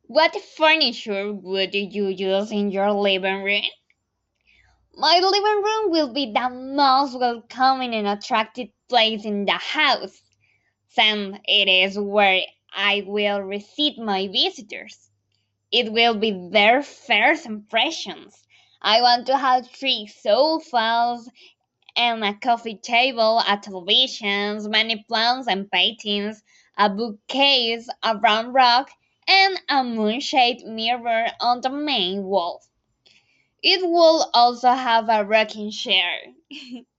What furniture would you use in your living room? My living room will be the most welcoming and attractive place in the house, since it is where I will receive my visitors. It will be their first impressions. I want to have three sofas and a coffee table, a television, many plants and paintings, a bookcase, a brown rug, and a moonshade mirror on the main wall. It will also have a rocking chair.